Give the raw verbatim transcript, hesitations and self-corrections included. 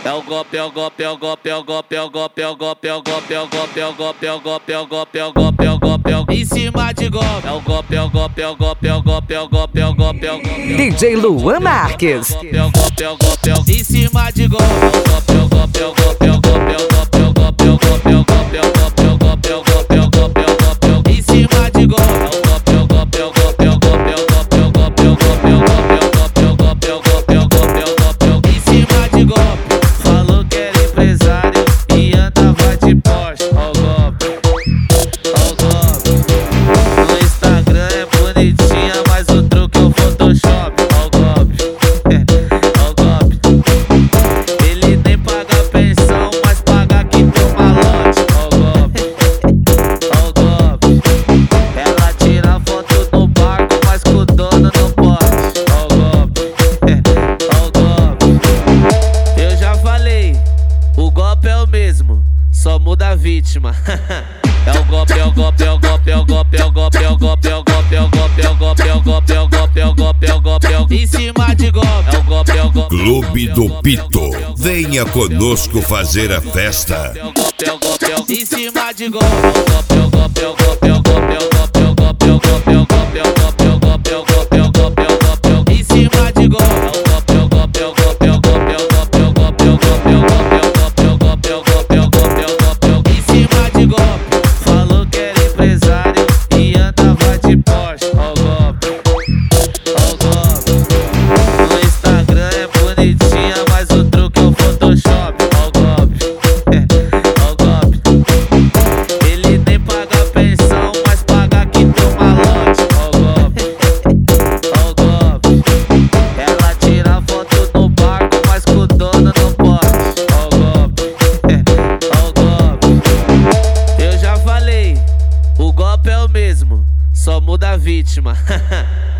É o golpe, é o golpe, é o golpe, é o golpe, é o golpe, é o golpe, é o golpe, é o golpe, é o golpe, é o golpe, é o golpe, é o golpe, é o golpe, é o em cima de golpe. É o golpe, é o golpe, é o golpe, é o golpe, é o golpe, é o golpe, é o golpe. D J Luan Marques. É o golpe, é o golpe, é o em cima de golpe. É o golpe, é o golpe, é o golpe, é o golpe, é o golpe, é o golpe, é o golpe, é o golpe, é o golpe, é o golpe, é o golpe, é o golpe, é o em cima de golpe. É o golpe, é o golpe, é o golpe, é o golpe, é o golpe, é o golpe, é o golpe, é o golpe, é o golpe, é o golpe, é o golpe, é o golpe, é o golpe, em cima de golpe. Falou que era empresário e andava de Porsche. Ó o golpe, ó o golpe. No Instagram é bonitinha, mas o truque é o Photoshop. Ó o golpe, ó o golpe. Ele nem paga pensão, mas paga que tem uma lote. Ó o golpe, ó o golpe. Ela tira foto no barco, mas com o dono não pode. Ó o golpe, ó o golpe. Eu já falei, o golpe é o mesmo, só muda a vítima. É o golpe, é o golpe, é o golpe, é o golpe, é o golpe, é o golpe, é o golpe, é o golpe, é o golpe, é o golpe, é o golpe, é o golpe, é o golpe, é o em cima de golpe. É o golpe, é o golpe. Clube do Pito, venha conosco fazer a festa. É o golpe, é o golpe, é o em cima de golpe. É o golpe, é o golpe, é o golpe, é o golpe, é o golpe, é o golpe, é o golpe, é o golpe, é o golpe, é o golpe, é o golpe, é o golpe, é o em cima de golpe. É o golpe, é o golpe, é o golpe, é o golpe, é o golpe, é o golpe, é o golpe, é o golpe, é o golpe, é o golpe, é o golpe, é o golpe, é o golpe, é o em cima de golpe. Falou que era empresário e andava de Porsche. Ó o golpe, ó o golpe. No Instagram é bonitinha, mas o truque é o Photoshop. Ó o golpe, ó o golpe. Ele nem paga pensão, mas paga que tem uma lote. Ó o golpe, ó o golpe. Ela tira foto no barco, mas com o dono não pode. Ó o golpe, ó o golpe. Eu já falei, o golpe é o mesmo, só muda a vítima.